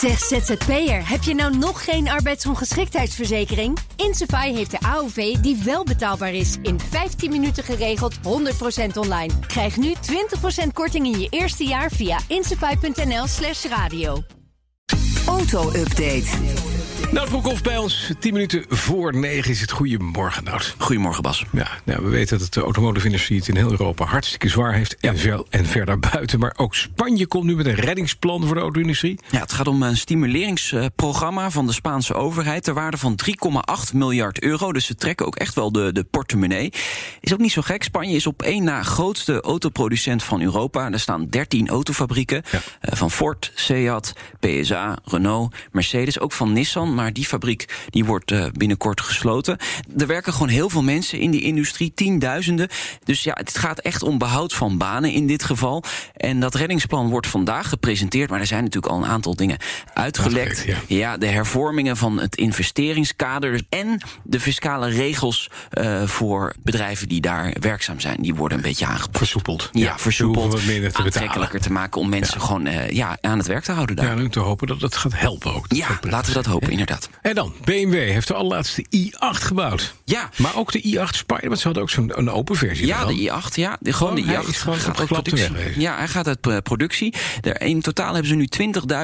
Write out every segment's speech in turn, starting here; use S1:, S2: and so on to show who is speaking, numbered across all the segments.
S1: Zeg ZZP'er, heb je nou nog geen arbeidsongeschiktheidsverzekering? Insafai heeft de AOV die wel betaalbaar is. In 15 minuten geregeld, 100% online. Krijg nu 20% korting in je eerste jaar via insafai.nl/radio.
S2: Auto-update.
S3: Nout Broekhoff bij ons. 10 minuten voor 9 is het. Goedemorgen, Nout.
S4: Goedemorgen, Bas.
S3: Ja, nou, we weten dat de automotive industrie het in heel Europa hartstikke zwaar heeft. En ver daarbuiten. Maar ook Spanje komt nu met een reddingsplan voor de auto-industrie.
S4: Ja, het gaat om een stimuleringsprogramma van de Spaanse overheid ter waarde van 3,8 miljard euro. Dus ze trekken ook echt wel de portemonnee. Is ook niet zo gek. Spanje is op één na grootste autoproducent van Europa. Er staan 13 autofabrieken. Ja. Van Ford, Seat, PSA, Renault, Mercedes, ook van Nissan. Maar die fabriek die wordt binnenkort gesloten. Er werken gewoon heel veel mensen in die industrie, tienduizenden. Dus ja, het gaat echt om behoud van banen in dit geval. En dat reddingsplan wordt vandaag gepresenteerd. Maar er zijn natuurlijk al een aantal dingen uitgelekt. Ja, de hervormingen van het investeringskader en de fiscale regels voor bedrijven die daar werkzaam zijn, die worden een beetje aangepast.
S3: Versoepeld.
S4: Ja, versoepeld.
S3: Aantrekkelijker
S4: te maken om mensen gewoon aan het werk te houden daar.
S3: Ja, nu te hopen dat het gaat helpen ook.
S4: Ja, laten we dat hopen, inderdaad.
S3: En dan, BMW heeft de allerlaatste i8 gebouwd.
S4: Ja.
S3: Maar ook de i8 Spider, want ze hadden ook zo'n open versie.
S4: Ja, de i8, ja. Gewoon de i8 gaat uit productie. Ja, hij gaat uit productie. In totaal hebben ze nu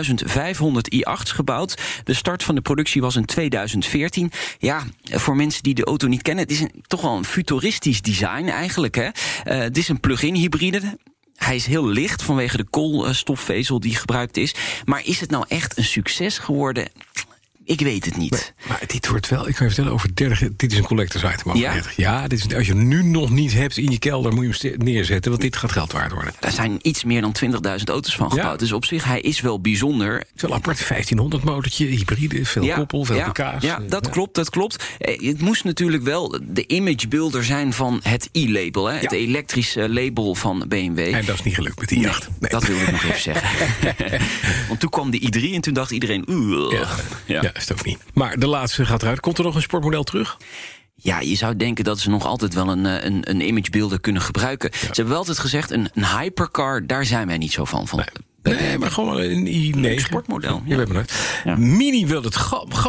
S4: 20.500 i8's gebouwd. De start van de productie was in 2014. Ja, voor mensen die de auto niet kennen, het is toch wel een futuristisch design eigenlijk, hè. Het is een plug-in hybride. Hij is heel licht vanwege de koolstofvezel die gebruikt is. Maar is het nou echt een succes geworden? Ik weet het niet.
S3: Nee, maar dit wordt wel, ik kan je vertellen, over 30... Dit is een collectors item over 30. Ja, dit is, als je hem nu nog niet hebt in je kelder, moet je hem neerzetten, want dit gaat geld waard worden.
S4: Er zijn iets meer dan 20.000 auto's van gebouwd. Ja. Dus op zich, hij is wel bijzonder. Het
S3: is wel apart, 1500 motortje, hybride, veel koppel, veel pk's.
S4: Ja, dat klopt. Het moest natuurlijk wel de imagebuilder zijn van het i-label. Hè? Ja. Het elektrische label van BMW.
S3: En dat is niet gelukt met die i8.
S4: Nee. Dat wilde ik nog even zeggen. Want toen kwam de i3 en toen dacht iedereen...
S3: Ja, is het ook niet. Maar de laatste gaat eruit. Komt er nog een sportmodel terug?
S4: Ja, je zou denken dat ze nog altijd wel een imagebeelder kunnen gebruiken. Ja. Ze hebben wel altijd gezegd, een hypercar, daar zijn wij niet zo van.
S3: Nee, maar gewoon een i9.
S4: Een sportmodel.
S3: Ja. Ja. Mini wil het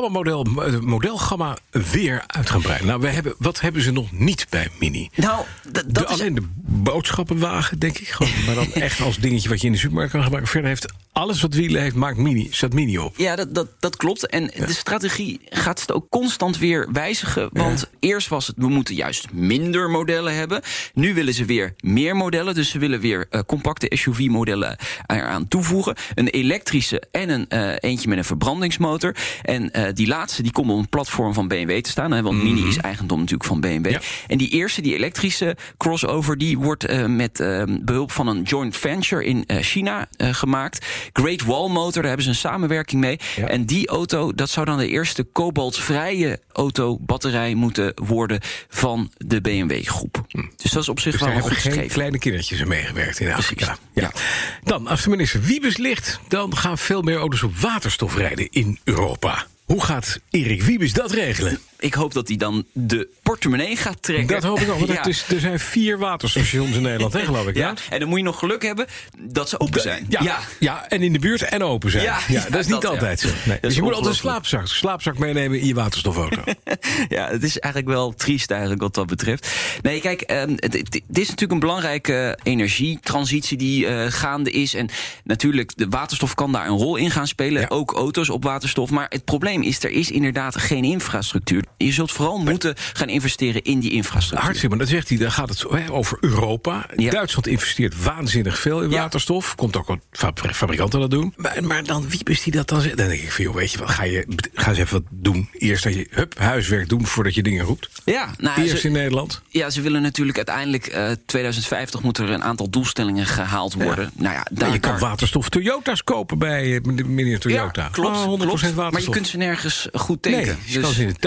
S3: modelgamma weer uit gaan breiden. Nou, wat hebben ze nog niet bij Mini?
S4: Nou,
S3: alleen de boodschappenwagen, denk ik. Gewoon, maar dan echt als dingetje wat je in de supermarkt kan gebruiken. Verder heeft alles wat wielen heeft, staat Mini op.
S4: Ja, dat klopt. En de strategie gaat het ook constant weer wijzigen. Want eerst was het, we moeten juist minder modellen hebben. Nu willen ze weer meer modellen. Dus ze willen weer compacte SUV-modellen eraan toevoegen. Een elektrische en eentje met een verbrandingsmotor. En die laatste die komt op een platform van BMW te staan. Hè, want Mini is eigendom natuurlijk van BMW. Ja. En die eerste, die elektrische crossover, die wordt met behulp van een joint venture in China gemaakt. Great Wall Motor, daar hebben ze een samenwerking mee. Ja. En die auto, dat zou dan de eerste kobaltvrije batterij moeten worden van de BMW-groep. Dus dat is op zich wel goed geschreven.
S3: Geen kleine kindertjes er meegewerkt in Afrika. Ja. Dan, als de minister Wiebes ligt, dan gaan veel meer auto's op waterstof rijden in Europa. Hoe gaat Erik Wiebes dat regelen?
S4: Ik hoop dat hij dan de portemonnee gaat trekken.
S3: Dat hoop ik ook, want er zijn 4 waterstations in Nederland, hè, geloof ik.
S4: Ja, en dan moet je nog geluk hebben dat ze open zijn.
S3: Ja, en in de buurt en open zijn. Ja, dat is niet altijd zo. Nee. Dus je moet altijd een slaapzak meenemen in je waterstofauto.
S4: Ja, het is eigenlijk wel triest eigenlijk wat dat betreft. Nee, kijk, het is natuurlijk een belangrijke energietransitie die gaande is. En natuurlijk, de waterstof kan daar een rol in gaan spelen. Ja. Ook auto's op waterstof. Maar het probleem is, er is inderdaad geen infrastructuur. Je zult vooral moeten gaan investeren in die infrastructuur.
S3: Hartstikke, maar dat zegt hij, dan gaat het over Europa. Ja. Duitsland investeert waanzinnig veel in waterstof. Komt ook wat fabrikanten dat doen. Maar dan, wie best die dat dan? Dan denk ik van, joh, weet je wat, ga eens even wat doen. Eerst dat je huiswerk doen voordat je dingen roept.
S4: Ja,
S3: eerst in Nederland.
S4: Ja, ze willen natuurlijk uiteindelijk 2050 moeten er een aantal doelstellingen gehaald worden. Ja. Nou ja,
S3: je kan waterstof Toyota's kopen bij meneer Toyota.
S4: Ja, klopt. 100%
S3: waterstof.
S4: Maar je kunt ze nergens goed tanken.
S3: Nee, je kan ze in de tuin zetten.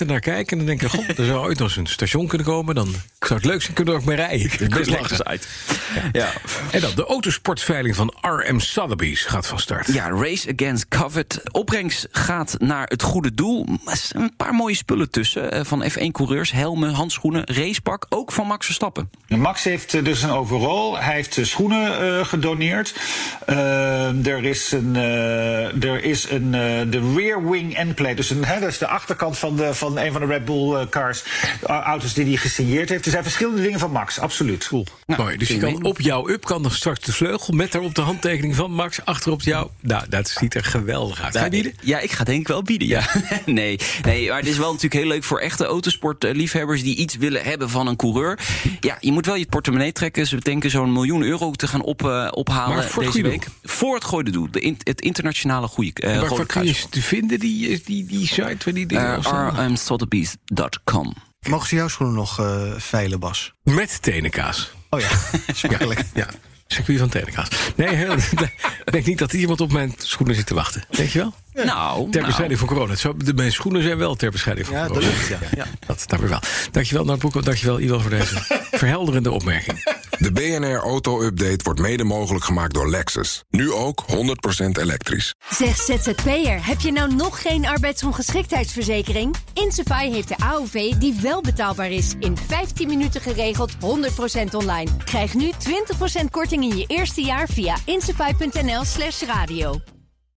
S3: zitten naar kijken en dan denken... goh, er zou ooit nog eens een station kunnen komen. Dan zou het leuk zijn, kunnen we er ook mee rijden. Het is best lekker uit. Ja. En dan de autosportveiling van R.M. Sotheby's gaat van start.
S4: Ja, Race Against Covid. Opbrengst gaat naar het goede doel. Er zijn een paar mooie spullen tussen. Van F1-coureurs, helmen, handschoenen, racepak. Ook van Max Verstappen.
S5: Max heeft dus een overall. Hij heeft schoenen gedoneerd. Er is de rear wing endplate. Dus dat is de achterkant van een van de Red Bull cars. Auto's die hij gesigneerd heeft. Er zijn verschillende dingen van Max, absoluut.
S3: Cool. Nou, mooi, dus je kan op jouw up kan nog straks de vleugel met daarop de handtekening van Max achterop jou. Nou, dat ziet er geweldig uit. Ga je bieden?
S4: Ja, ik ga denk ik wel bieden, ja. nee, maar het is wel natuurlijk heel leuk voor echte autosportliefhebbers die iets willen hebben van een coureur. Ja, je moet wel je portemonnee trekken. Ze denken zo'n €1 miljoen te gaan ophalen deze week. Voor het goede doel. Het internationale goede
S3: kruis. Waar kun je te vinden, die site? Waar die dingen
S4: rmsotheby's.com.
S6: Mogen ze jouw schoenen nog veilen, Bas?
S3: Met tenenkaas.
S6: Oh ja, smakelijk.
S3: Ja. Circuit van tenenkaas. Nee, ik denk niet dat iemand op mijn schoenen zit te wachten. Denk je wel?
S6: Ja.
S4: Nou,
S3: ter bestrijding van corona. Mijn schoenen zijn wel ter bestrijding van corona.
S6: De lucht, ja.
S3: Dat weer wel. Dankjewel, Noutbroek. Dankjewel, Iwan, voor deze verhelderende opmerking.
S7: De BNR Auto Update wordt mede mogelijk gemaakt door Lexus. Nu ook 100% elektrisch.
S1: Zeg ZZP'er, heb je nou nog geen arbeidsongeschiktheidsverzekering? Insafai heeft de AOV die wel betaalbaar is. In 15 minuten geregeld, 100% online. Krijg nu 20% korting in je eerste jaar via insafai.nl/radio.